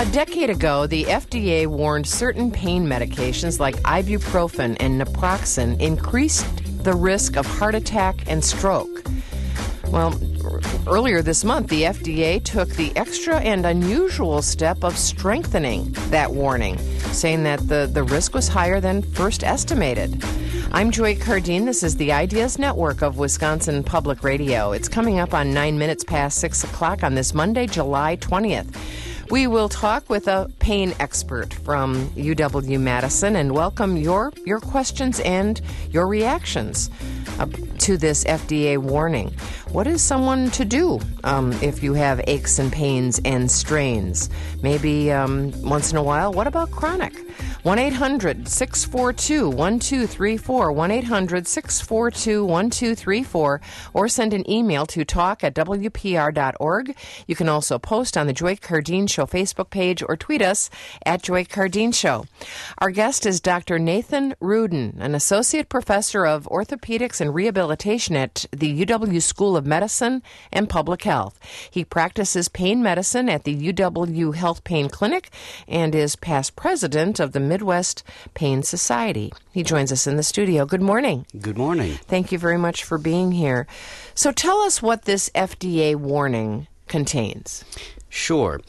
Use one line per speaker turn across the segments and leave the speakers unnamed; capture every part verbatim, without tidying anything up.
decade ago, the F D A warned certain pain medications like ibuprofen and naproxen increased the risk of heart attack and stroke. Well, earlier this month, the F D A took the extra and unusual step of strengthening that warning, saying that the, the risk was higher than first estimated. I'm Joy Cardine. This is the Ideas Network of Wisconsin Public Radio. It's coming up on nine minutes past six o'clock on this Monday, July twentieth. We will talk with a pain expert from U W-Madison and welcome your, your questions and your reactions uh, to this F D A warning. What is someone to do um, if you have aches and pains and strains? Maybe um, once in a while. What about chronic? one eight hundred six four two one two three four, one eight hundred six four two one two three four, or send an email to talk at w p r dot org. You can also post on the Joy Cardine Show Facebook page or tweet us at Joy Cardine Show. Our guest is Doctor Nathan Rudin, an associate professor of orthopedics and rehabilitation at the U W School of Medicine and Public Health. He practices pain medicine at the U W Health Pain Clinic and is past president of the Midwest Pain Society. He joins us in the studio. Good morning.
Good morning.
Thank you very much for being here. So tell us what this F D A warning contains.
Sure.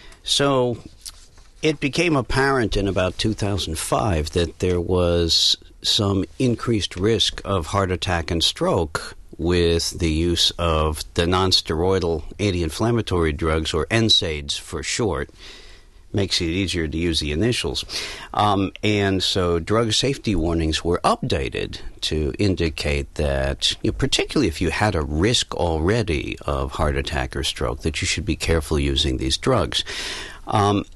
So it became apparent in about two thousand five that there was some increased risk of heart attack and stroke with the use of the nonsteroidal anti-inflammatory drugs, or N SAIDs for short. Makes it easier to use the initials. Um, and so drug safety warnings were updated to indicate that, you know, particularly if you had a risk already of heart attack or stroke, that you should be careful using these drugs. Um,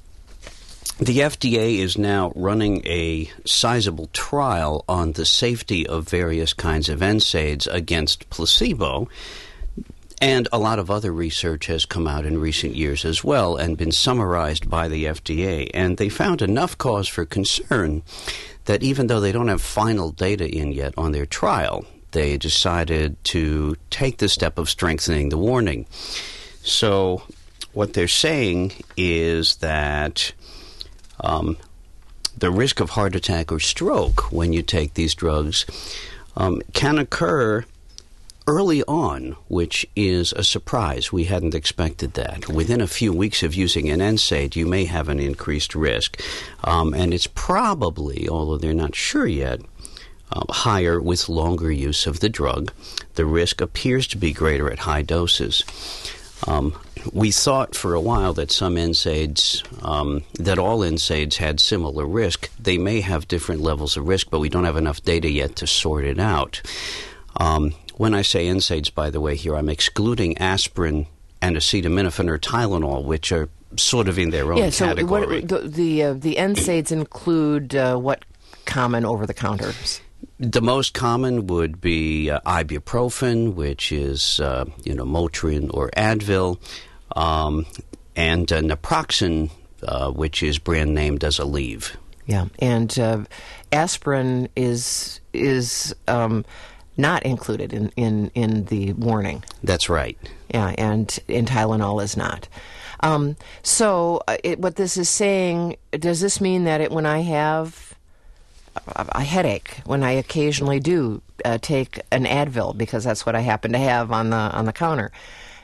the F D A is now running a sizable trial on the safety of various kinds of N SAIDs against placebo. And a lot of other research has come out in recent years as well and been summarized by the F D A. And they found enough cause for concern that even though they don't have final data in yet on their trial, they decided to take the step of strengthening the warning. So what they're saying is that um, the risk of heart attack or stroke when you take these drugs um, can occur early on, which is a surprise. We hadn't expected that. Within a few weeks of using an N SAID, you may have an increased risk. Um, and it's probably, although they're not sure yet, uh, higher with longer use of the drug. The risk appears to be greater at high doses. Um, we thought for a while that some N SAIDs, um, that all N SAIDs had similar risk. They may have different levels of risk, but we don't have enough data yet to sort it out. Um, When I say N SAIDs, by the way, here, I'm excluding aspirin and acetaminophen or Tylenol, which are sort of in their own
yeah, so
category.
What, the the, uh, the N SAIDs include uh, what common over-the-counters?
The most common would be uh, ibuprofen, which is uh, you know Motrin or Advil, um, and uh, naproxen, uh, which is brand named as Aleve.
Yeah, and uh, aspirin is is. Um, not included in, in, in the warning.
That's right.
Yeah, and, and Tylenol is not. Um, so uh, it, what this is saying, does this mean that it, when I have a, a headache, when I occasionally do uh, take an Advil, because that's what I happen to have on the on the counter,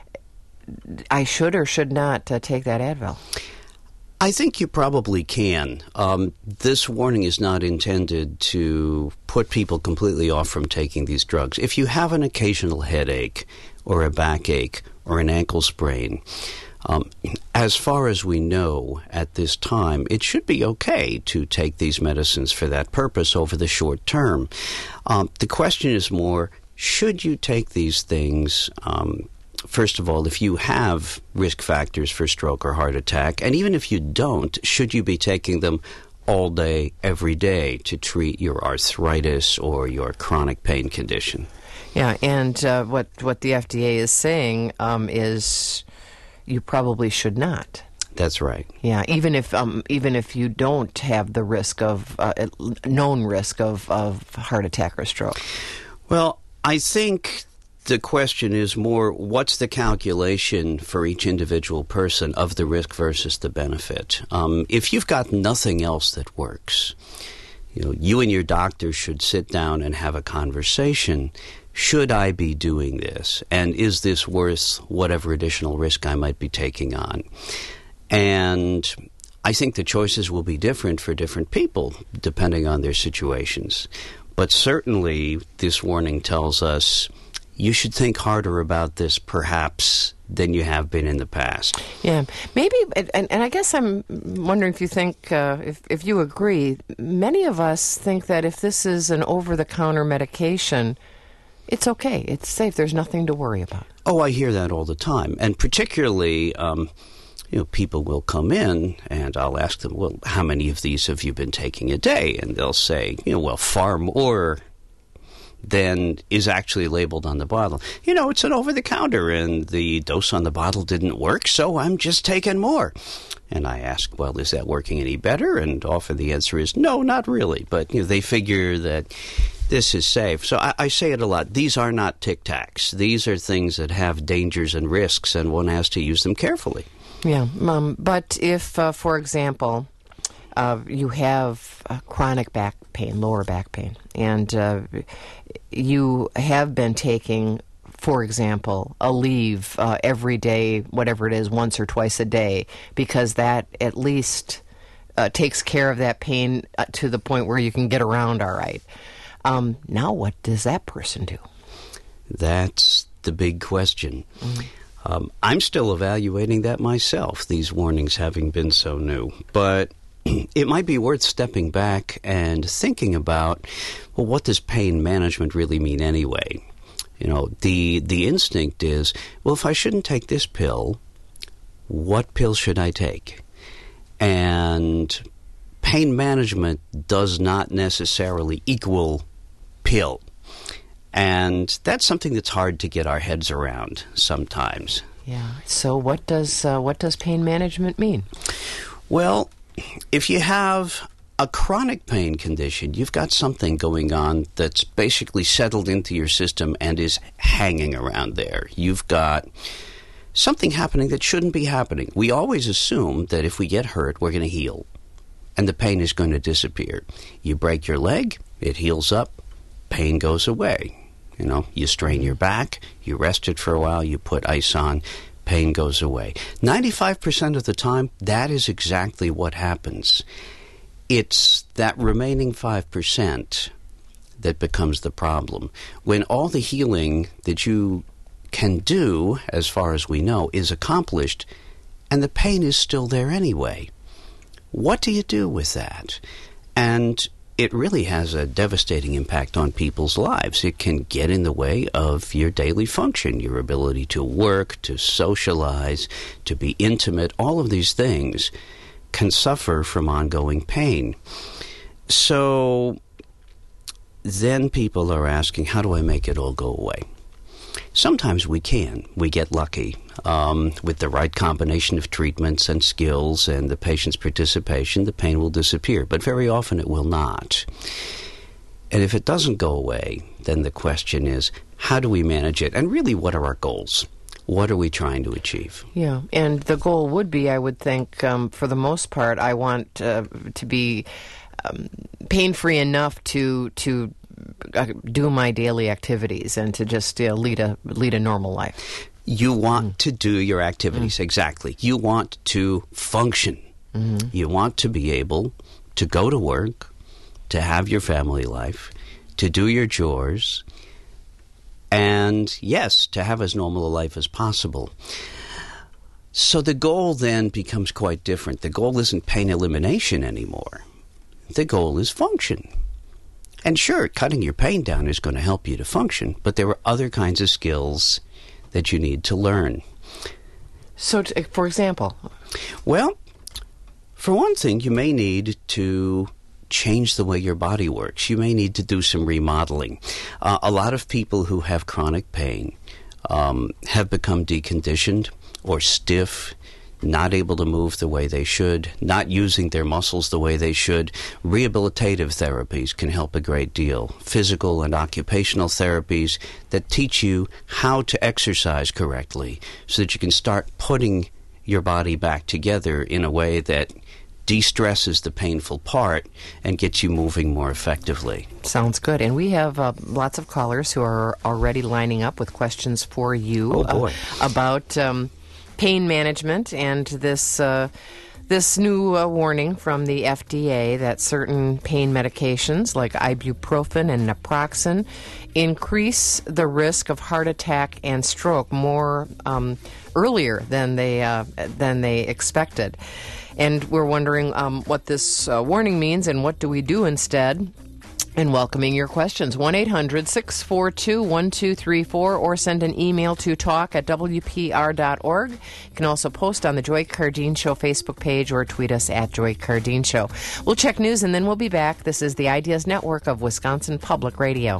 I should or should not uh, take that Advil?
I think you probably can. Um, this warning is not intended to put people completely off from taking these drugs. If you have an occasional headache or a backache or an ankle sprain, um, as far as we know at this time, it should be okay to take these medicines for that purpose over the short term. Um, the question is more, should you take these things um First of all, if you have risk factors for stroke or heart attack, and even if you don't, should you be taking them all day, every day to treat your arthritis or your chronic pain condition?
Yeah, and uh, what, what the F D A is saying um, is you probably should not.
That's right.
Yeah, even if um, even if you don't have the risk of, uh, known risk of, of heart attack or stroke.
Well, I think the question is more, what's the calculation for each individual person of the risk versus the benefit? Um, if you've got nothing else that works, you know, you and your doctor should sit down and have a conversation. Should I be doing this? And is this worth whatever additional risk I might be taking on? And I think the choices will be different for different people depending on their situations. But certainly this warning tells us you should think harder about this perhaps than you have been in the past.
Yeah, maybe, and, and I guess I'm wondering if you think, uh, if, if you agree, many of us think that if this is an over-the-counter medication, it's okay, it's safe, there's nothing to worry about.
Oh, I hear that all the time, and particularly, um, you know, people will come in and I'll ask them, well, how many of these have you been taking a day? And they'll say, you know, well, far more than is actually labeled on the bottle. You know, it's an over-the-counter, and the dose on the bottle didn't work, so I'm just taking more. And I ask, well, is that working any better? And often the answer is, no, not really. But you know, they figure that this is safe. So I, I say it a lot. These are not Tic Tacs. These are things that have dangers and risks, and one has to use them carefully.
Yeah, um, but if, uh, for example, uh, you have uh, chronic back pain, lower back pain, and uh, you have been taking, for example, a leave uh, every day, whatever it is, once or twice a day, because that at least uh, takes care of that pain uh, to the point where you can get around all right. Um, now what does that person do?
That's the big question. Mm-hmm. Um, I'm still evaluating that myself, these warnings having been so new. But it might be worth stepping back and thinking about, well, what does pain management really mean anyway? You know, the the instinct is, well, if I shouldn't take this pill, what pill should I take? And pain management does not necessarily equal pill. And that's something that's hard to get our heads around sometimes.
Yeah. So what does uh, what does pain management mean?
Well, if you have a chronic pain condition, you've got something going on that's basically settled into your system and is hanging around there. You've got something happening that shouldn't be happening. We always assume that if we get hurt, we're going to heal, and the pain is going to disappear. You break your leg, it heals up, pain goes away. You know, you strain your back, you rest it for a while, you put ice on, pain goes away. ninety-five percent of the time, that is exactly what happens. It's that remaining five percent that becomes the problem. When all the healing that you can do, as far as we know, is accomplished, and the pain is still there anyway, what do you do with that? And it really has a devastating impact on people's lives. It can get in the way of your daily function, your ability to work, to socialize, to be intimate. All of these things can suffer from ongoing pain. So then people are asking, how do I make it all go away? Sometimes we can. We get lucky. Um, with the right combination of treatments and skills and the patient's participation, the pain will disappear. But very often it will not. And if it doesn't go away, then the question is, how do we manage it? And really, what are our goals? What are we trying to achieve?
Yeah, and the goal would be, I would think, um, for the most part, I want uh, to be um, pain-free enough to to uh, do my daily activities and to just uh, lead a lead a normal life.
You want mm. to do your activities, mm. exactly. You want to function. Mm-hmm. You want to be able to go to work, to have your family life, to do your chores, and, yes, to have as normal a life as possible. So the goal then becomes quite different. The goal isn't pain elimination anymore. The goal is function. And sure, cutting your pain down is going to help you to function, but there are other kinds of skills that you need to learn.
So, t- for example?
Well, for one thing, you may need to change the way your body works. You may need to do some remodeling. Uh, a lot of people who have chronic pain um, have become deconditioned or stiff. not able to move the way they should, not using their muscles the way they should. Rehabilitative therapies can help a great deal. Physical and occupational therapies that teach you how to exercise correctly so that you can start putting your body back together in a way that de-stresses the painful part and gets you moving more effectively.
Sounds good. And we have uh, lots of callers who are already lining up with questions for you
oh boy.
Uh, about um, pain management and this uh, this new uh, warning from the F D A that certain pain medications like ibuprofen and naproxen increase the risk of heart attack and stroke more um, earlier than they uh, than they expected. And we're wondering um, what this uh, warning means and what do we do instead. And welcoming your questions. one eight hundred six four two one two three four or send an email to talk at w p r dot org. You can also post on the Joy Cardine Show Facebook page or tweet us at Joy Cardine Show. We'll check news and then we'll be back. This is the Ideas Network of Wisconsin Public Radio.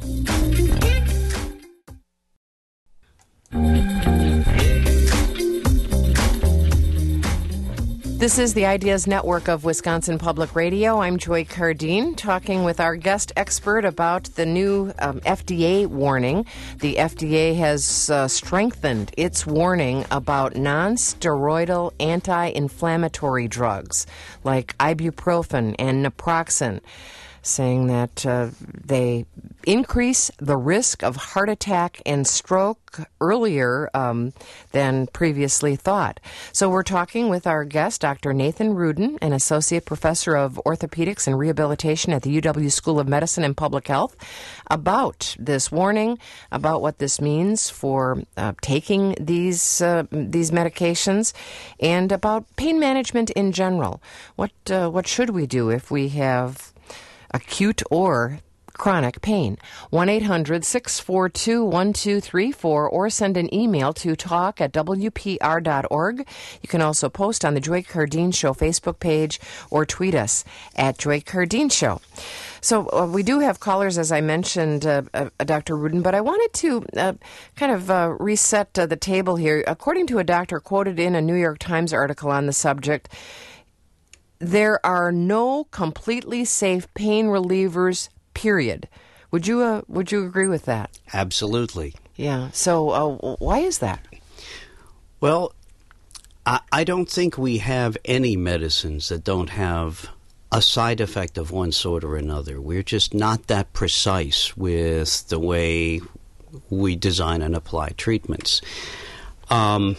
This is the Ideas Network of Wisconsin Public Radio. I'm Joy Cardine, talking with our guest expert about the new um, F D A warning. The F D A has uh, strengthened its warning about non-steroidal anti-inflammatory drugs like ibuprofen and naproxen, saying that uh, they increase the risk of heart attack and stroke earlier um, than previously thought. So we're talking with our guest, Doctor Nathan Rudin, an associate professor of orthopedics and rehabilitation at the U W School of Medicine and Public Health, about this warning, about what this means for uh, taking these uh, these medications, and about pain management in general. What uh, what should we do if we have acute or chronic pain? one eight hundred six four two one two three four or send an email to talk at w p r dot org. You can also post on the Joy Cardine Show Facebook page or tweet us at Joy Cardine Show. So uh, we do have callers, as I mentioned, uh, uh, Doctor Rudin, but I wanted to uh, kind of uh, reset uh, the table here. According to a doctor quoted in a New York Times article on the subject, there are no completely safe pain relievers, period. Would you uh, would you agree with that?
Absolutely.
Yeah. So uh, why is that?
Well, I, I don't think we have any medicines that don't have a side effect of one sort or another. We're just not that precise with the way we design and apply treatments. Um,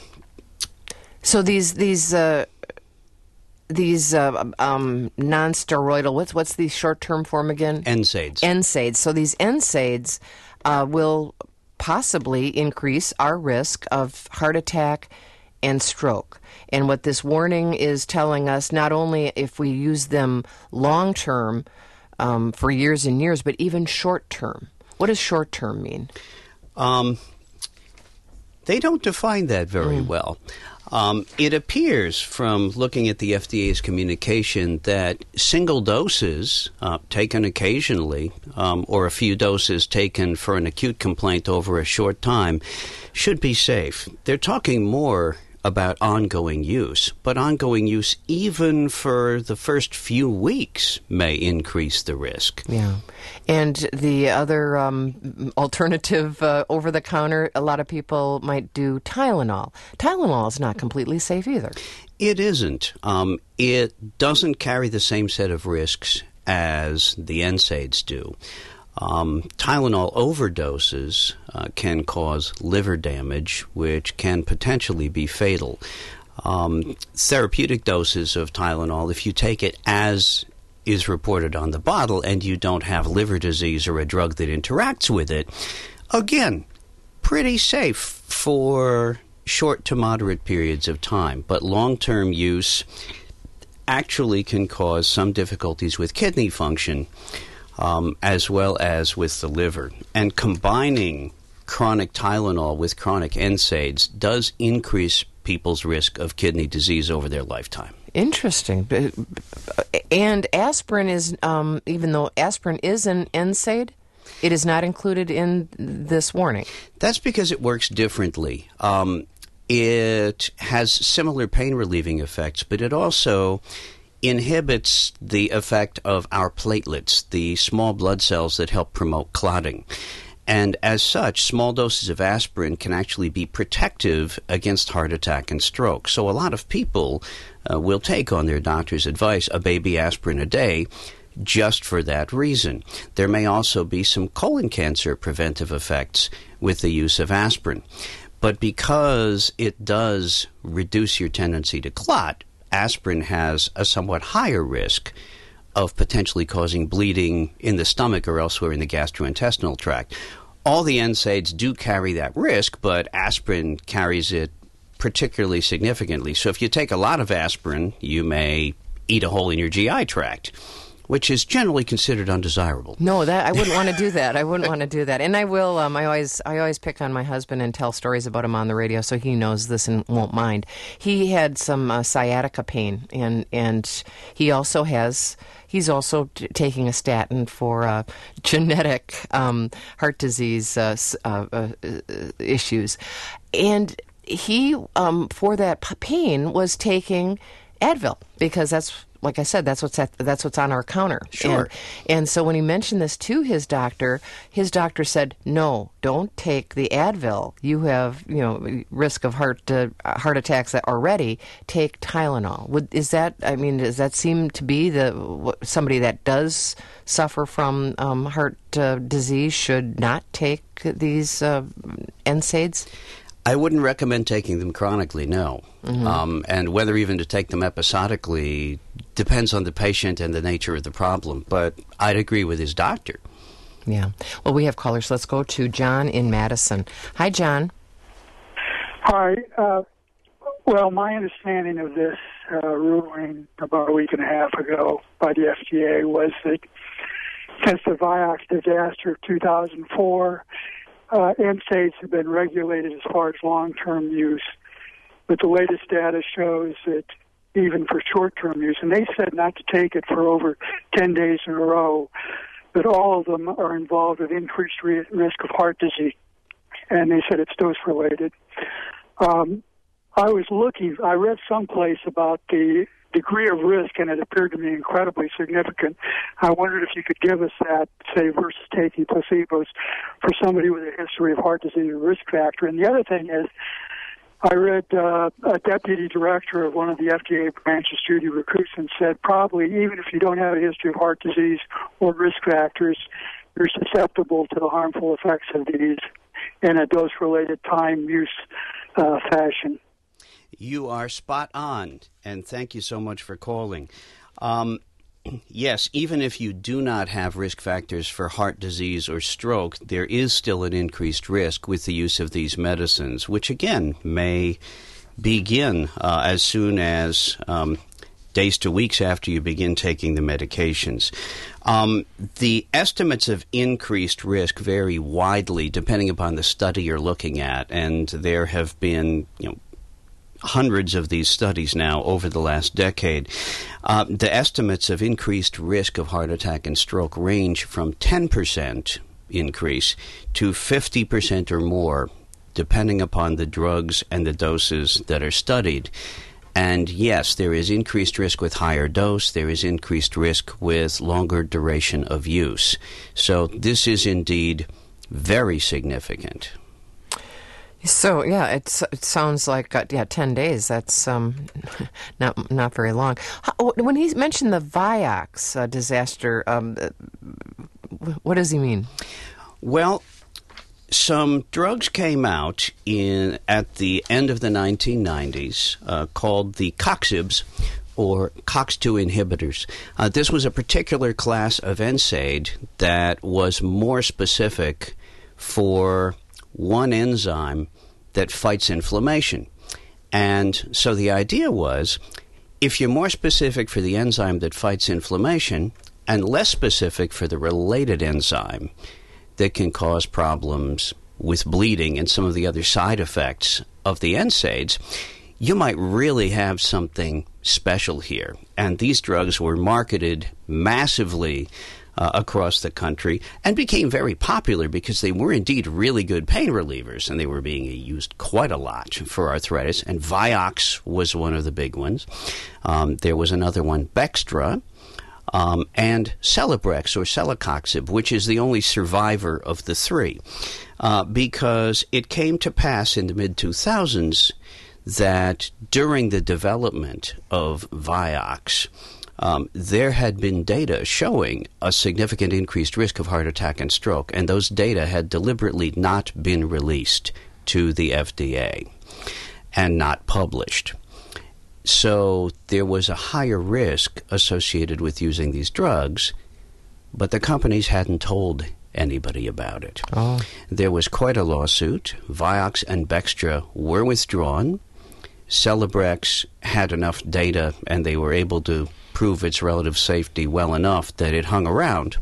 so these these. Uh, These uh, um, non-steroidal, what's what's the short-term form again?
N SAIDs.
N SAIDs. So these N SAIDs uh, will possibly increase our risk of heart attack and stroke. And what this warning is telling us, not only if we use them long-term um, for years and years, but even short-term. What does short-term mean?
Um, they don't define that very mm. well. Um, it appears from looking at the F D A's communication that single doses uh, taken occasionally um, or a few doses taken for an acute complaint over a short time should be safe. They're talking more about ongoing use, but ongoing use even for the first few weeks may increase the risk.
Yeah. And the other um, alternative uh, over-the-counter, a lot of people might do Tylenol. Tylenol is not completely safe either.
It isn't. Um, it doesn't carry the same set of risks as the N SAIDs do. Um, Tylenol overdoses uh, can cause liver damage, which can potentially be fatal. Um, therapeutic doses of Tylenol, if you take it as is reported on the bottle and you don't have liver disease or a drug that interacts with it, again, pretty safe for short to moderate periods of time. But long-term use actually can cause some difficulties with kidney function, Um, as well as with the liver. And combining chronic Tylenol with chronic N SAIDs does increase people's risk of kidney disease over their lifetime.
Interesting. And aspirin is, um, even though aspirin is an N SAID, it is not included in this warning.
That's because it works differently. Um, it has similar pain-relieving effects, but it also inhibits the effect of our platelets, the small blood cells that help promote clotting. And as such, small doses of aspirin can actually be protective against heart attack and stroke. So a lot of people uh, will take on their doctor's advice a baby aspirin a day just for that reason. There may also be some colon cancer preventive effects with the use of aspirin. But because it does reduce your tendency to clot, aspirin has a somewhat higher risk of potentially causing bleeding in the stomach or elsewhere in the gastrointestinal tract. All the N SAIDs do carry that risk, but aspirin carries it particularly significantly. So if you take a lot of aspirin, you may eat a hole in your G I tract, which is generally considered undesirable.
No, that I wouldn't want to do that. I wouldn't want to do that. And I will. Um, I always, I always pick on my husband and tell stories about him on the radio, so he knows this and won't mind. He had some uh, sciatica pain, and and he also has. He's also t- taking a statin for uh, genetic um, heart disease uh, uh, uh, issues, and he um, for that p- pain was taking Advil because that's. Like I said, that's what's at, that's what's on our counter.
Sure.
And, and so when he mentioned this to his doctor, his doctor said, "No, don't take the Advil. You have, you know, risk of heart uh, heart attacks already. Take Tylenol." Would is that? I mean, does that seem to be the somebody that does suffer from um, heart uh, disease should not take these uh, N SAIDs?
I wouldn't recommend taking them chronically, no. Mm-hmm. Um, and whether even to take them episodically depends on the patient and the nature of the problem. But I'd agree with his doctor.
Yeah. Well, we have callers. Let's go to John in Madison. Hi, John.
Hi. Uh, well, my understanding of this uh, ruling about a week and a half ago by the F D A was that since the Vioxx disaster of two thousand four, Uh, N SAIDs have been regulated as far as long-term use, but the latest data shows that even for short-term use, and they said not to take it for over ten days in a row, but all of them are involved with increased re- risk of heart disease, and they said it's dose-related. Um, I was looking, I read someplace about the degree of risk, and it appeared to me incredibly significant. I wondered if you could give us that, say, versus taking placebos for somebody with a history of heart disease or risk factor. And the other thing is, I read uh, a deputy director of one of the F D A branches, Judy Rakusin, said probably even if you don't have a history of heart disease or risk factors, you're susceptible to the harmful effects of these in a dose-related time-use uh, fashion.
You are spot on, and thank you so much for calling. Um, yes, even if you do not have risk factors for heart disease or stroke, there is still an increased risk with the use of these medicines, which again may begin uh, as soon as um, days to weeks after you begin taking the medications. Um, the estimates of increased risk vary widely depending upon the study you're looking at, and there have been, you know, hundreds of these studies now over the last decade. Uh, the estimates of increased risk of heart attack and stroke range from ten percent increase to fifty percent or more, depending upon the drugs and the doses that are studied. And yes, there is increased risk with higher dose. There is increased risk with longer duration of use. So this is indeed very significant.
So yeah, it's, it sounds like uh, yeah, ten days. That's um, not not very long. How, when he mentioned the Vioxx uh, disaster, um, what does he mean?
Well, some drugs came out in at the end of the nineteen nineties uh, called the Coxibs, or COX two inhibitors. Uh, this was a particular class of N SAID that was more specific for one enzyme that fights inflammation. And so the idea was, if you're more specific for the enzyme that fights inflammation and less specific for the related enzyme that can cause problems with bleeding and some of the other side effects of the N SAIDs, you might really have something special here. And these drugs were marketed massively uh, across the country and became very popular because they were indeed really good pain relievers, and they were being used quite a lot for arthritis. And Vioxx was one of the big ones. Um, there was another one, Bextra, um, and Celebrex or Celecoxib, which is the only survivor of the three, uh, because it came to pass in the mid two thousands that during the development of Vioxx, um, there had been data showing a significant increased risk of heart attack and stroke, and those data had deliberately not been released to the F D A and not published. So there was a higher risk associated with using these drugs, but the companies hadn't told anybody about it.
Oh.
There was quite a lawsuit. Vioxx and Bextra were withdrawn. Celebrex had enough data, and they were able to prove its relative safety well enough that it hung around.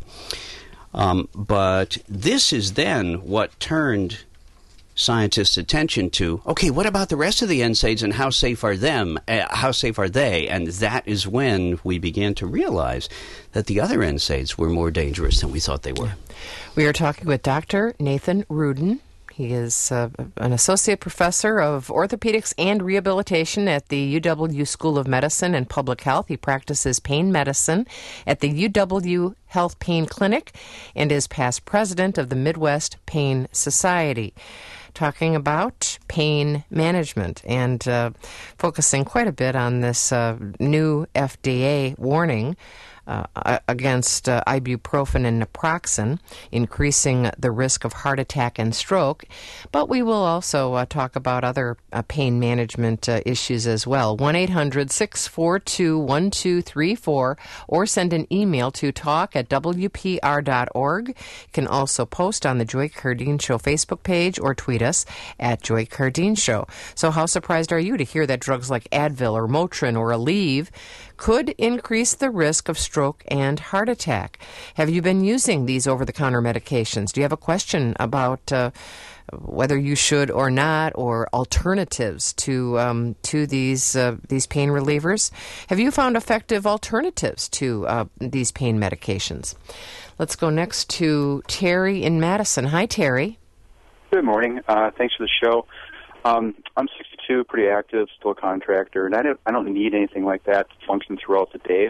Um, but this is then what turned scientists' attention to, okay, what about the rest of the N SAIDs, and how safe are them? Uh, how safe are they? And that is when we began to realize that the other N SAIDs were more dangerous than we thought they were.
We are talking with Doctor Nathan Rudin. He is uh, an associate professor of orthopedics and rehabilitation at the U W School of Medicine and Public Health. He practices pain medicine at the U W Health Pain Clinic and is past president of the Midwest Pain Society. Talking about pain management and uh, focusing quite a bit on this uh, new F D A warning Uh, against uh, ibuprofen and naproxen, increasing the risk of heart attack and stroke. But we will also uh, talk about other uh, pain management uh, issues as well. one eight hundred six four two one two three four or send an email to talk at w p r dot org. You can also post on the Joy Cardeen Show Facebook page or tweet us at Joy Cardeen Show. So how surprised are you to hear that drugs like Advil or Motrin or Aleve could increase the risk of stroke and heart attack? Have you been using these over-the-counter medications? Do you have a question about uh, whether you should or not, or alternatives to um, to these uh, these pain relievers? Have you found effective alternatives to uh, these pain medications? Let's go next to Terry in Madison. Hi, Terry.
Good morning. Uh, thanks for the show. Um, I'm sixty-two, pretty active, still a contractor, and I don't, I don't need anything like that to function throughout the day.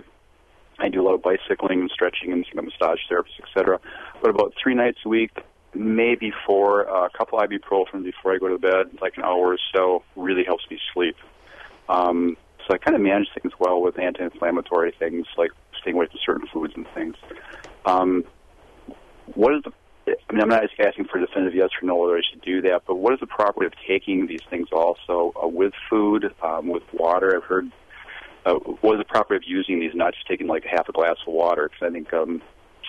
I do a lot of bicycling and stretching and some massage therapies, et cetera. But about three nights a week, maybe four, uh, a couple ibuprofen before I go to bed, like an hour or so, really helps me sleep. Um, so I kind of manage things well with anti-inflammatory things, like staying away from certain foods and things. Um, what is the I mean, I'm not asking for a definitive yes or no whether I should do that, but what is the proper way of taking these things also uh, with food, um, with water? I've heard, uh, what is the proper way of using these, not just taking like half a glass of water? Because I think, um,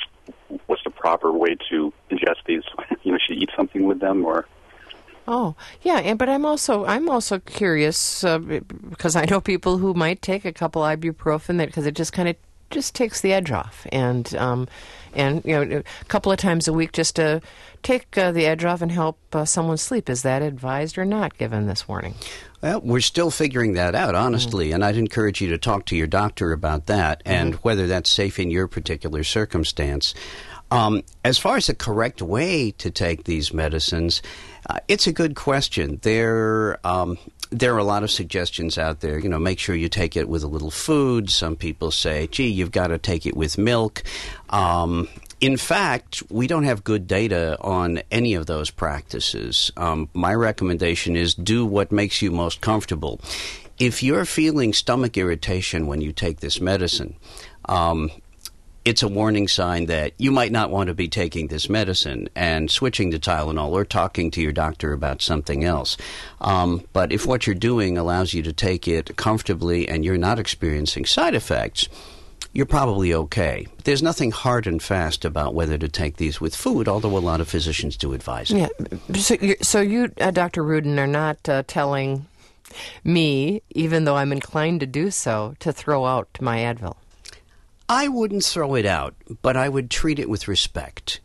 what's the proper way to ingest these? You know, should you eat something with them or?
Oh, yeah, and but I'm also I'm also curious uh, because I know people who might take a couple ibuprofen that because it just kind of just takes the edge off, and um, and you know, a couple of times a week just to take uh, the edge off and help uh, someone sleep. Is that advised or not, given this warning?
Well, we're still figuring that out, honestly, mm-hmm. and I'd encourage you to talk to your doctor about that mm-hmm. and whether that's safe in your particular circumstance. Um, as far as the correct way to take these medicines, uh, it's a good question. There, um, there are a lot of suggestions out there. You know, make sure you take it with a little food. Some people say, gee, you've got to take it with milk. Um, in fact, we don't have good data on any of those practices. Um, my recommendation is do what makes you most comfortable. If you're feeling stomach irritation when you take this medicine, um, it's a warning sign that you might not want to be taking this medicine and switching to Tylenol or talking to your doctor about something else. Um, but if what you're doing allows you to take it comfortably and you're not experiencing side effects, you're probably okay. There's nothing hard and fast about whether to take these with food, although a lot of physicians do advise it.
Yeah. So, you, so you, uh, Doctor Rudin, are not uh, telling me, even though I'm inclined to do so, to throw out my Advil?
I wouldn't throw it out, but I would treat it with respect.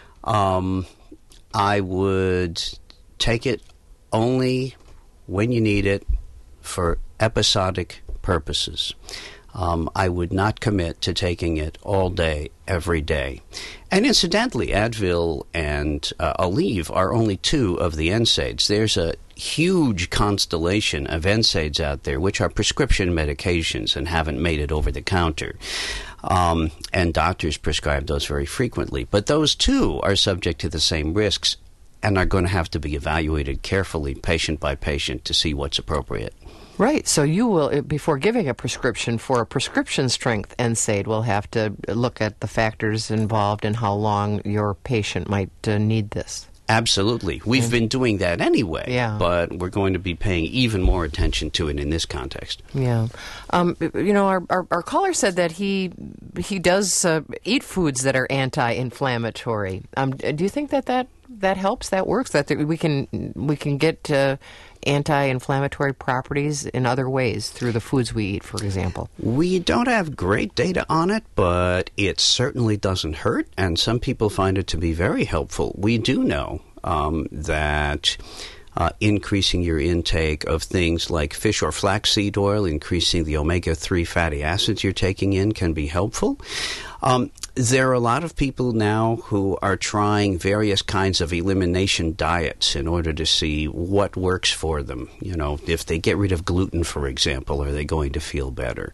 Um, I would take it only when you need it for episodic purposes. Um, I would not commit to taking it all day, every day. And incidentally, Advil and uh, Aleve are only two of the N SAIDs. There's a huge constellation of N SAIDs out there, which are prescription medications and haven't made it over the counter. Um, and doctors prescribe those very frequently. But those two are subject to the same risks and are going to have to be evaluated carefully, patient by patient, to see what's appropriate.
Right. So you will, before giving a prescription for a prescription strength N SAID, will have to look at the factors involved and how long your patient might uh, need this.
Absolutely. We've mm. been doing that anyway,
yeah.
but we're going to be paying even more attention to it in this context.
Yeah. Um, you know, our, our, our caller said that he he does uh, eat foods that are anti-inflammatory. Um, do you think that that, that helps, that works, that we can, we can get uh, anti-inflammatory properties in other ways through the foods we eat, for example?
We don't have great data on it, but it certainly doesn't hurt, and some people find it to be very helpful. We do know um, that uh, increasing your intake of things like fish or flaxseed oil, increasing the omega three fatty acids you're taking in can be helpful. Um, There are a lot of people now who are trying various kinds of elimination diets in order to see what works for them. You know, if they get rid of gluten, for example, are they going to feel better?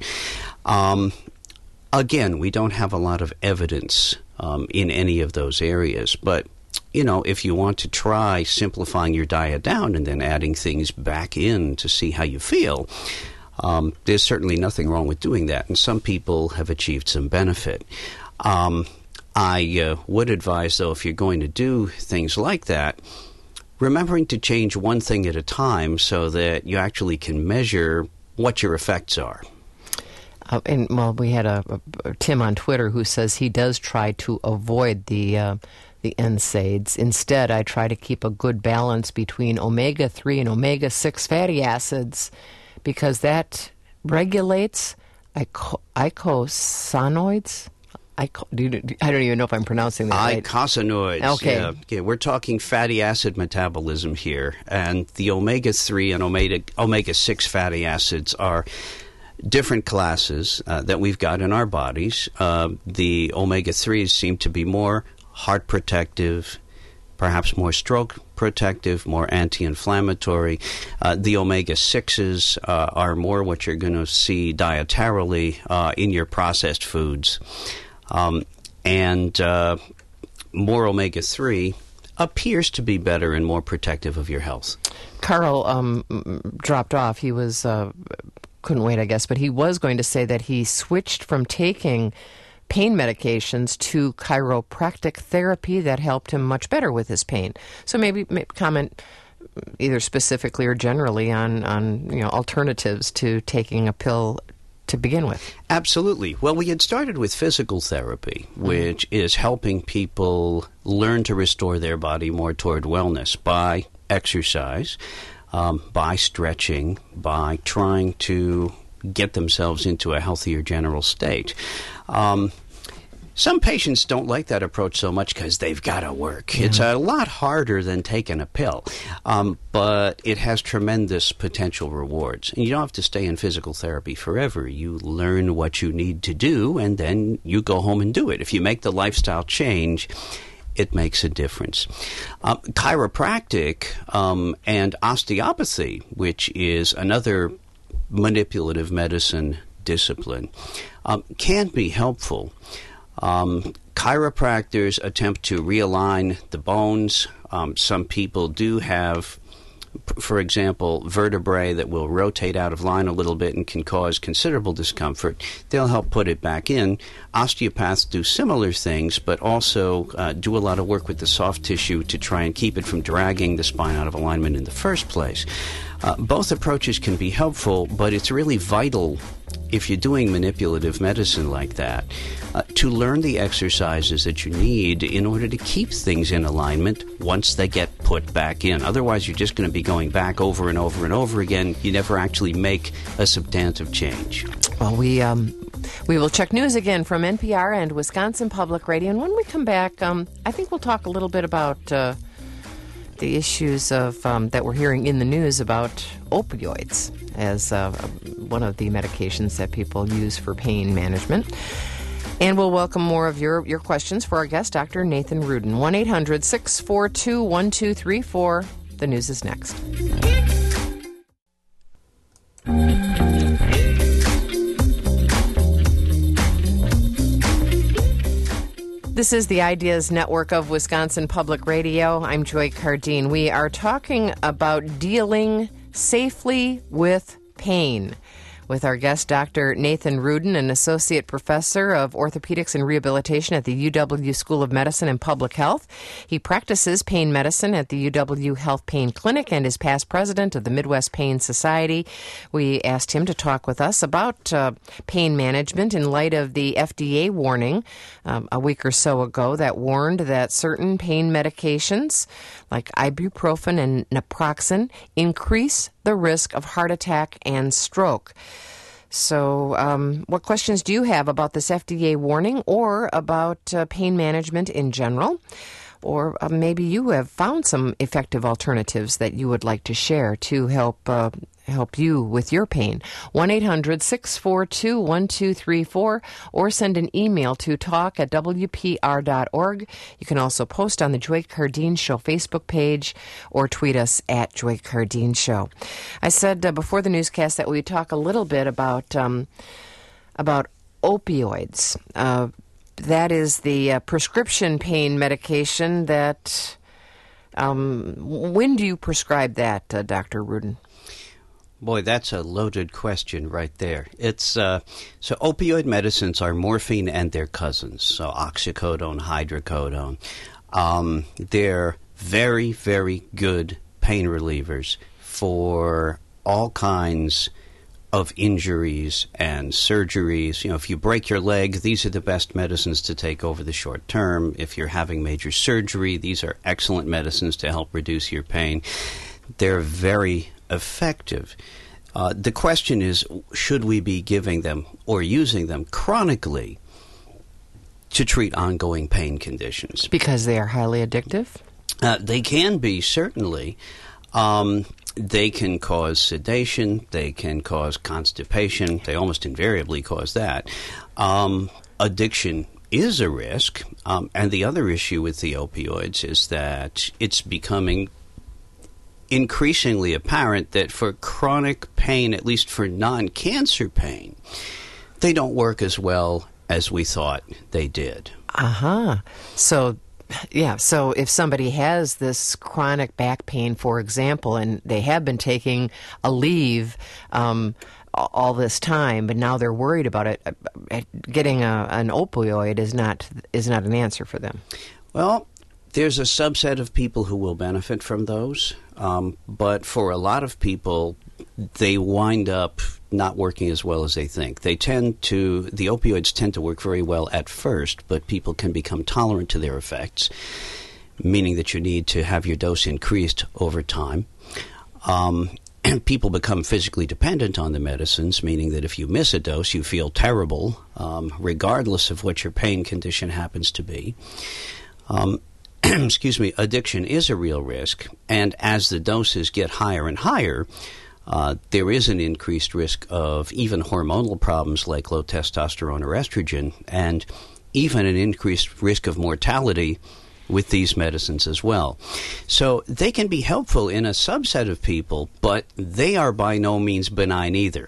Um, again, we don't have a lot of evidence um, in any of those areas. But, you know, if you want to try simplifying your diet down and then adding things back in to see how you feel, um, there's certainly nothing wrong with doing that. And some people have achieved some benefit. Um, I uh, would advise, though, if you're going to do things like that, remembering to change one thing at a time so that you actually can measure what your effects are.
Uh, and, well, we had a, a Tim on Twitter who says he does try to avoid the uh, the N SAIDs. Instead, I try to keep a good balance between omega three and omega six fatty acids because that regulates ico- icosanoids. I don't even know if I'm pronouncing that right.
Icosanoids.
Okay.
Yeah. Okay. We're talking fatty acid metabolism here, and the omega three and omega omega six fatty acids are different classes uh, that we've got in our bodies. Uh, the omega threes seem to be more heart protective, perhaps more stroke protective, more anti-inflammatory. Uh, the omega sixes uh, are more what you're going to see dietarily uh, in your processed foods. Um, and uh, more omega three appears to be better and more protective of your health.
Carl um, dropped off. He was uh, couldn't wait, I guess, but he was going to say that he switched from taking pain medications to chiropractic therapy that helped him much better with his pain. So maybe, maybe comment either specifically or generally on, on you know alternatives to taking a pill to begin with.
Absolutely. Well, we had started with physical therapy, which mm-hmm. is helping people learn to restore their body more toward wellness by exercise, um, by stretching, by trying to get themselves into a healthier general state. Um, Some patients don't like that approach so much because they've got to work. Yeah. It's a lot harder than taking a pill, um, but it has tremendous potential rewards. And you don't have to stay in physical therapy forever. You learn what you need to do, and then you go home and do it. If you make the lifestyle change, it makes a difference. Um, chiropractic um, and osteopathy, which is another manipulative medicine discipline, um, can be helpful. Um, chiropractors attempt to realign the bones. Um, some people do have, for example, vertebrae that will rotate out of line a little bit and can cause considerable discomfort. They'll help put it back in. Osteopaths do similar things, but also uh, do a lot of work with the soft tissue to try and keep it from dragging the spine out of alignment in the first place. Uh, both approaches can be helpful, but it's really vital if you're doing manipulative medicine like that, uh, to learn the exercises that you need in order to keep things in alignment once they get put back in. Otherwise, you're just going to be going back over and over and over again. You never actually make a substantive change.
Well, we um, we will check news again from N P R and Wisconsin Public Radio. And when we come back, um, I think we'll talk a little bit about uh, the issues of um, that we're hearing in the news about opioids, as uh, one of the medications that people use for pain management. And we'll welcome more of your, your questions for our guest, Doctor Nathan Rudin. one eight hundred six four two one two three four. The news is next. This is the Ideas Network of Wisconsin Public Radio. I'm Joy Cardine. We are talking about dealing safely with pain with our guest, Doctor Nathan Rudin, an associate professor of orthopedics and rehabilitation at the U W School of Medicine and Public Health. He practices pain medicine at the U W Health Pain Clinic and is past president of the Midwest Pain Society. We asked him to talk with us about uh, pain management in light of the F D A warning um, a week or so ago that warned that certain pain medications like ibuprofen and naproxen increase the risk of heart attack and stroke. So um, what questions do you have about this F D A warning or about uh, pain management in general? Or uh, maybe you have found some effective alternatives that you would like to share to help uh, help you with your pain. one eight hundred six four two one two three four or send an email to talk at w p r dot org. You can also post on the Joy Cardine Show Facebook page or tweet us at Joy Cardine Show. I said uh, before the newscast that we'd talk a little bit about, um, about opioids. Uh, that is the uh, prescription pain medication that... Um, when do you prescribe that, uh, Doctor Rudin?
Boy, that's a loaded question right there. It's uh, so opioid medicines are morphine and their cousins, so oxycodone, hydrocodone. Um, they're very, very good pain relievers for all kinds of injuries and surgeries. You know, if you break your leg, these are the best medicines to take over the short term. If you're having major surgery, these are excellent medicines to help reduce your pain. They're very effective. Uh, the question is, should we be giving them or using them chronically to treat ongoing pain conditions?
Because they are highly addictive?
Uh, they can be, certainly. Um, they can cause sedation. They can cause constipation. They almost invariably cause that. Um, addiction is a risk. Um, and the other issue with the opioids is that it's becoming increasingly apparent that for chronic pain, at least for non-cancer pain, they don't work as well as we thought they did.
Uh-huh. So, yeah, so if somebody has this chronic back pain, for example, and they have been taking a leave um, all this time, but now they're worried about it, getting a, an opioid is not is not an answer for them.
Well, there's a subset of people who will benefit from those, um, but for a lot of people, they wind up not working as well as they think. They tend to, the opioids tend to work very well at first, but people can become tolerant to their effects, meaning that you need to have your dose increased over time. Um, and people become physically dependent on the medicines, meaning that if you miss a dose, you feel terrible, um, regardless of what your pain condition happens to be. Um, excuse me, addiction is a real risk, and as the doses get higher and higher, uh, there is an increased risk of even hormonal problems like low testosterone or estrogen, and even an increased risk of mortality with these medicines as well. So they can be helpful in a subset of people, but they are by no means benign either.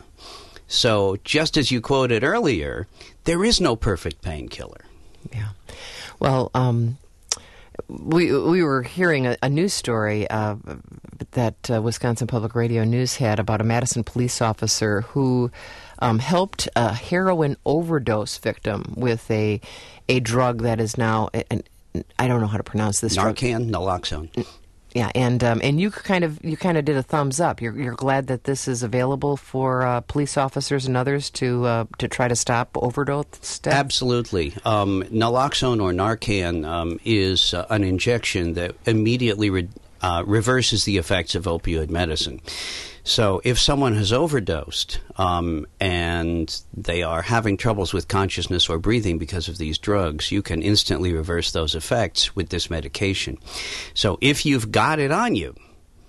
So just as you quoted earlier, there is no perfect painkiller.
Yeah. Well, um... We we were hearing a, a news story uh, that uh, Wisconsin Public Radio News had about a Madison police officer who um, helped a heroin overdose victim with a a drug that is now, and I don't know how to pronounce this
Narcan,
drug.
naloxone.
Yeah, and um, and you kind of you kind of did a thumbs up. You're you're glad that this is available for uh, police officers and others to uh, to try to stop overdose death?
Absolutely. Um, naloxone or Narcan um, is uh, an injection that immediately re- uh, reverses the effects of opioid medicine. So if someone has overdosed um, and they are having troubles with consciousness or breathing because of these drugs, you can instantly reverse those effects with this medication. So if you've got it on you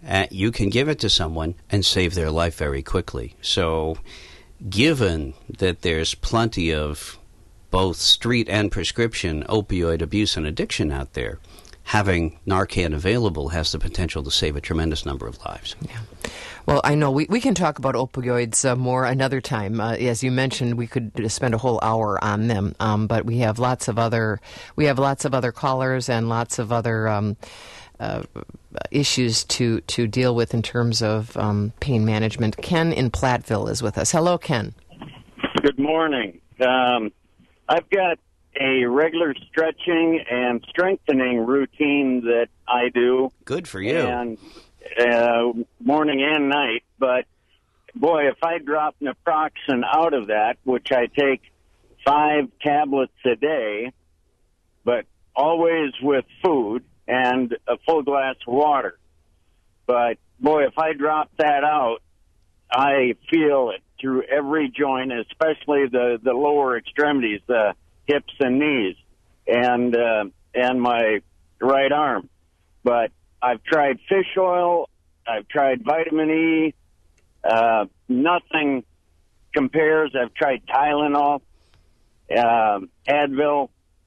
uh, you can give it to someone and save their life very quickly. So given that there's plenty of both street and prescription opioid abuse and addiction out there, having Narcan available has the potential to save a tremendous number of lives.
Yeah. Well, I know we, we can talk about opioids uh, more another time. Uh, as you mentioned, we could spend a whole hour on them, um, but we have lots of other we have lots of other callers and lots of other um, uh, issues to, to deal with in terms of um, pain management. Ken in Platteville is with us. Hello, Ken.
Good morning. Um, I've got a regular stretching and strengthening routine that I do.
Good for you.
And uh, morning and night. But, boy, if I drop naproxen out of that, which I take five tablets a day, but always with food and a full glass of water. But, boy, if I drop that out, I feel it through every joint, especially the, the lower extremities, the hips and knees, and uh, and my right arm. But I've tried fish oil, I've tried vitamin E, uh, nothing compares. I've tried Tylenol, uh, Advil,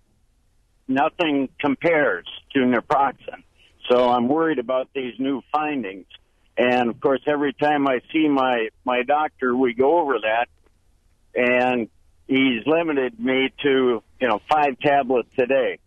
nothing compares to naproxen. So I'm worried about these new findings. And, of course, every time I see my, my doctor, we go over that, and he's limited me to, you know, five tablets a day.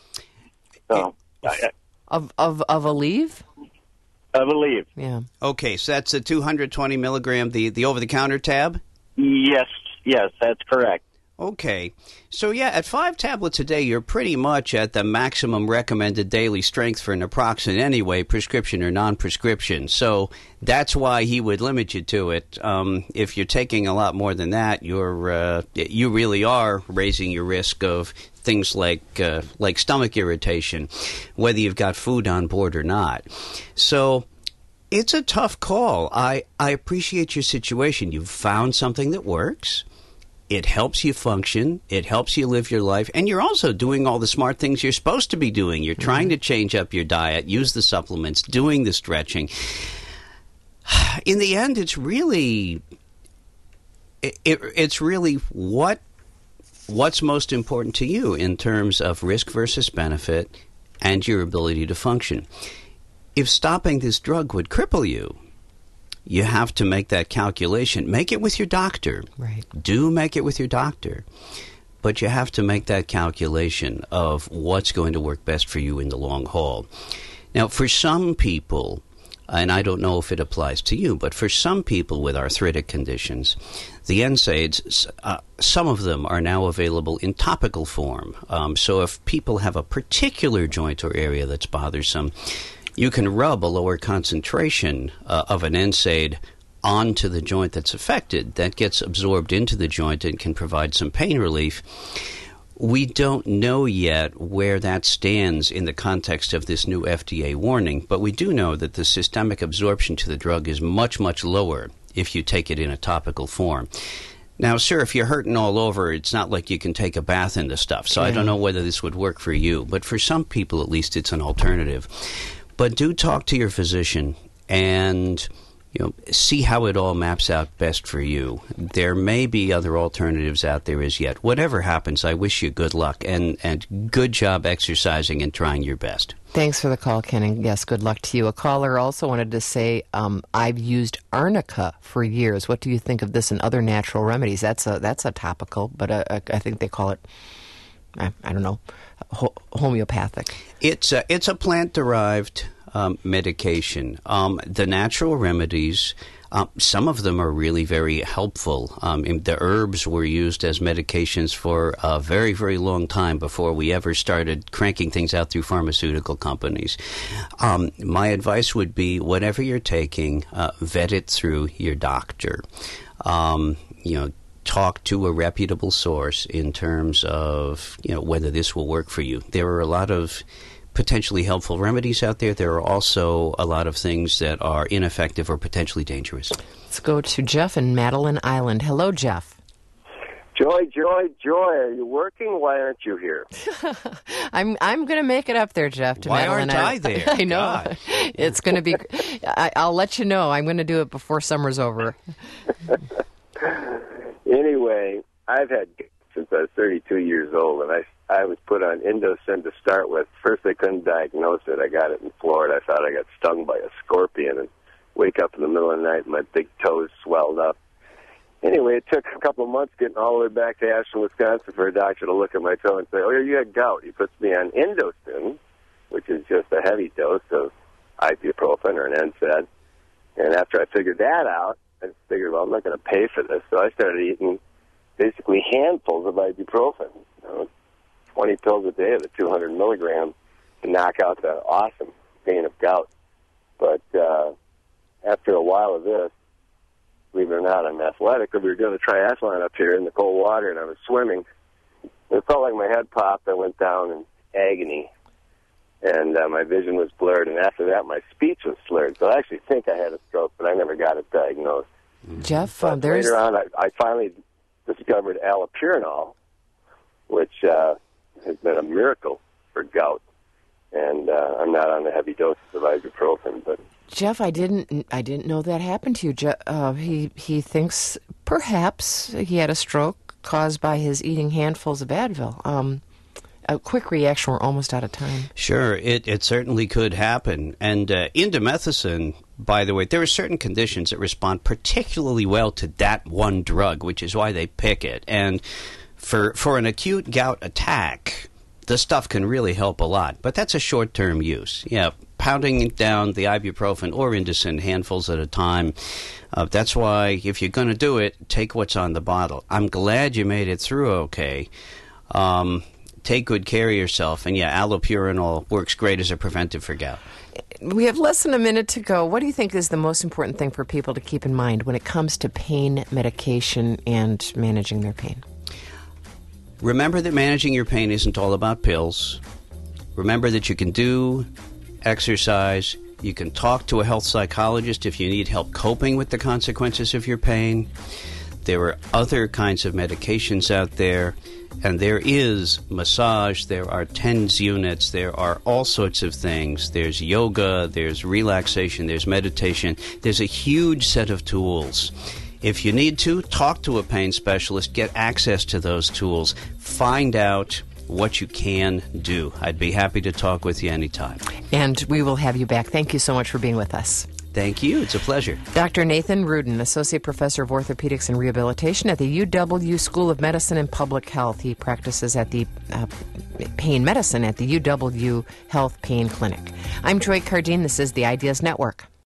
So,
of of of Aleve?
Of Aleve.
Yeah.
Okay, so that's a two hundred twenty milligram, the, the over-the-counter tab?
Yes, yes, that's correct.
Okay. So, yeah, at five tablets a day, you're pretty much at the maximum recommended daily strength for naproxen anyway, prescription or non-prescription. So that's why he would limit you to it. Um, if you're taking a lot more than that, you're uh, you really are raising your risk of things like uh, like stomach irritation, whether you've got food on board or not. So it's a tough call. I, I appreciate your situation. You've found something that works. It helps you function. It helps you live your life. And you're also doing all the smart things you're supposed to be doing. You're trying to change up your diet, use the supplements, doing the stretching. In the end, it's really it, it, it's really what what's most important to you in terms of risk versus benefit and your ability to function. If stopping this drug would cripple you, you have to make that calculation. Make it with your doctor.
Right. Do
make it with your doctor. But you have to make that calculation of what's going to work best for you in the long haul. Now, for some people, and I don't know if it applies to you, but for some people with arthritic conditions, the N SAIDs, uh, some of them are now available in topical form. Um, so if people have a particular joint or area that's bothersome, you can rub a lower concentration uh, of an N SAID onto the joint that's affected. That gets absorbed into the joint and can provide some pain relief. We don't know yet where that stands in the context of this new F D A warning, but we do know that the systemic absorption to the drug is much, much lower if you take it in a topical form. Now, sir, if you're hurting all over, it's not like you can take a bath in the stuff, so yeah. I don't know whether this would work for you, but for some people at least it's an alternative. But do talk to your physician and, you know, see how it all maps out best for you. There may be other alternatives out there as yet. Whatever happens, I wish you good luck and, and good job exercising and trying your best.
Thanks for the call, Ken, and yes, good luck to you. A caller also wanted to say, um, I've used arnica for years. What do you think of this and other natural remedies? That's a that's a topical, but a, a, I think they call it, I, I don't know, ho- homeopathic.
It's a, it's a plant-derived um, medication. Um, the natural remedies, um, some of them are really very helpful. Um, the herbs were used as medications for a very, very long time before we ever started cranking things out through pharmaceutical companies. Um, my advice would be, whatever you're taking, uh, vet it through your doctor. Um, you know, talk to a reputable source in terms of, you know, whether this will work for you. There are a lot of potentially helpful remedies out there. There are also a lot of things that are ineffective or potentially dangerous.
Let's go to Jeff in Madeline Island. Hello, Jeff.
Joy, joy, joy. Are you working? Why aren't you here?
I'm I'm going to make it up there, Jeff. To
Why
Madeline.
aren't I there?
I know.
God.
It's going to be. I, I'll let you know. I'm going to do it before summer's over.
Anyway, I've had since I was thirty-two years old, and I I was put on Indocin to start with. First, they couldn't diagnose it. I got it in Florida. I thought I got stung by a scorpion, and wake up in the middle of the night, and my big toes swelled up. Anyway, it took a couple of months getting all the way back to Ashland, Wisconsin for a doctor to look at my toe and say, oh, you had gout. He puts me on Indocin, which is just a heavy dose of ibuprofen or an N SAID. And after I figured that out, I figured, well, I'm not going to pay for this. So I started eating basically handfuls of ibuprofen, you know, twenty pills a day of the two hundred milligrams to knock out the awesome pain of gout. But uh, after a while of this, believe it or not, I'm athletic. We were doing a triathlon up here in the cold water, and I was swimming. It felt like my head popped. I went down in agony, and uh, my vision was blurred. And after that, my speech was slurred. So I actually think I had a stroke, but I never got it diagnosed.
Jeff, uh,
But
there's...
later on, I, I finally discovered allopurinol, which uh, has been a miracle for gout. And uh, I'm not on the heavy doses of ibuprofen, but...
Jeff, I didn't. I didn't know that happened to you. Je- uh, he he thinks perhaps he had a stroke caused by his eating handfuls of Advil. Um, a quick reaction. We're almost out of time.
Sure, it, it certainly could happen. And uh, indomethacin, by the way, there are certain conditions that respond particularly well to that one drug, which is why they pick it. And for for an acute gout attack, the stuff can really help a lot. But that's a short-term use. Yeah. Pounding down the ibuprofen or Indocin handfuls at a time. Uh, that's why if you're going to do it, take what's on the bottle. I'm glad you made it through okay. Um, take good care of yourself. And yeah, allopurinol works great as a preventive for gout.
We have less than a minute to go. What do you think is the most important thing for people to keep in mind when it comes to pain medication and managing their pain?
Remember that managing your pain isn't all about pills. Remember that you can do exercise. You can talk to a health psychologist if you need help coping with the consequences of your pain. There are other kinds of medications out there, and there is massage, there are TENS units, there are all sorts of things. There's yoga, there's relaxation, there's meditation. There's a huge set of tools. If you need to, talk to a pain specialist, get access to those tools, find out what you can do. I'd be happy to talk with you anytime.
And we will have you back. Thank you so much for being with us.
Thank you. It's a pleasure.
Doctor Nathan Rudin, Associate Professor of Orthopedics and Rehabilitation at the U W School of Medicine and Public Health. He practices at the uh, pain medicine at the U W Health Pain Clinic. I'm Joy Cardine. This is the Ideas Network.